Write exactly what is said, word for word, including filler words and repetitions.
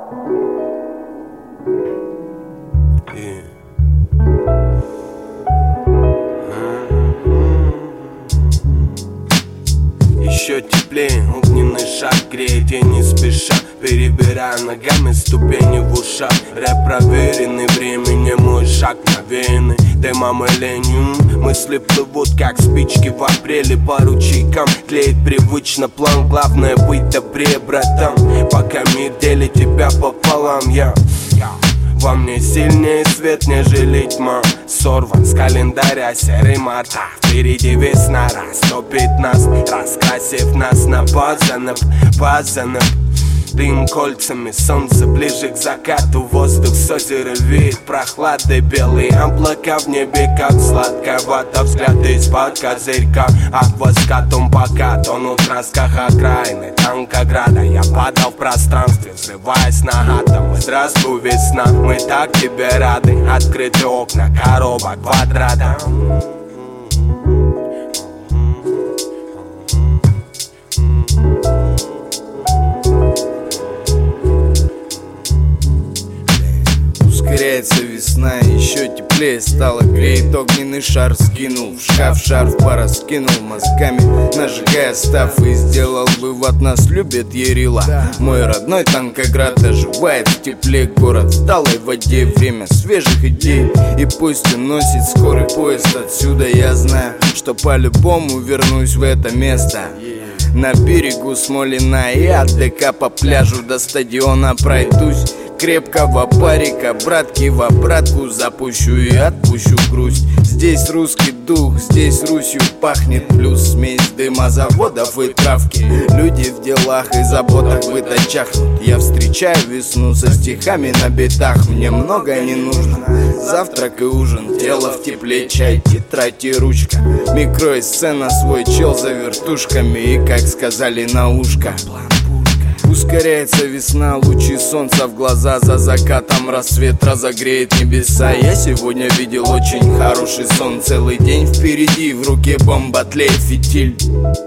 Еще теплее, огненный шаг греет и не спеша, перебирая ногами ступени в ушах. Рэп проверенный временем, мой шаг навеянный дымом и ленью. Мысли плывут, как спички в апреле по ручейкам. Клеит привычно план, главное быть добрее, братан. Пока мир делит тебя пополам, я во мне сильнее свет, нежели тьма. Сорван с календаря серый марта. Впереди весна растопит нас, раскрасив нас на пазанов, пазанов. Дым кольцами, солнце ближе к закату. Воздух с озера веет прохладой. Белые облака в небе, как сладковато. Взгляд из-под козырька, акваскатом пока тонут в красках окраины Танкограда. Я падал в пространстве, взрываясь на атомы. Здравствуй, весна, мы так тебе рады. Открыты окна, коробок квадрата. Ускоряется весна, еще теплее стало. Греет огненный шар, скинул в шкаф шарф, пораскинул мозгами, нажигая став. И сделал вывод, нас любит Ярила. Мой родной Танкоград оживает в тепле. Город в талой воде, время свежих идей. И пусть уносит скорый поезд отсюда, я знаю, что по-любому вернусь в это место. На берегу Смолина и от ДК по пляжу до стадиона пройдусь. Крепкого парика, братки в обратку запущу и отпущу грусть. Здесь русский дух, здесь Русью пахнет. Плюс смесь дыма заводов и травки. Люди в делах и заботах быта чахнут. Я встречаю весну со стихами на битах. Мне много не нужно, завтрак и ужин. Тело в тепле, чай, тетрадь и ручка. Микро и сцена, свой чел за вертушками. И как сказали на ушко, ускоряется весна, лучи солнца в глаза. За закатом рассвет разогреет небеса. Я сегодня видел очень хороший сон. Целый день впереди, в руке бомба, тлеет фитиль.